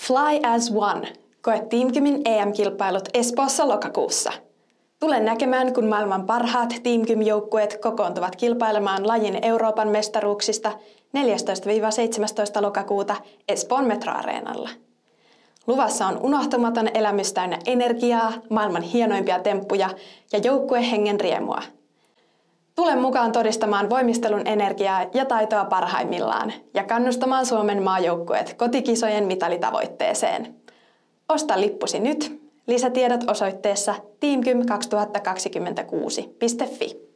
Fly as one. Koe Team Gymin EM-kilpailut Espoossa lokakuussa. Tule näkemään, kun maailman parhaat Team Gym-joukkueet kokoontuvat kilpailemaan lajin Euroopan mestaruuksista 14-17 lokakuuta Espoon Metro-areenalla. Luvassa on unohtamaton elämys täynnä energiaa, maailman hienoimpia temppuja ja joukkuehengen riemua. Tule mukaan todistamaan voimistelun energiaa ja taitoa parhaimmillaan ja kannustamaan Suomen maajoukkueet kotikisojen mitalitavoitteeseen. Osta lippusi nyt. Lisätiedot osoitteessa teamgym2026.fi.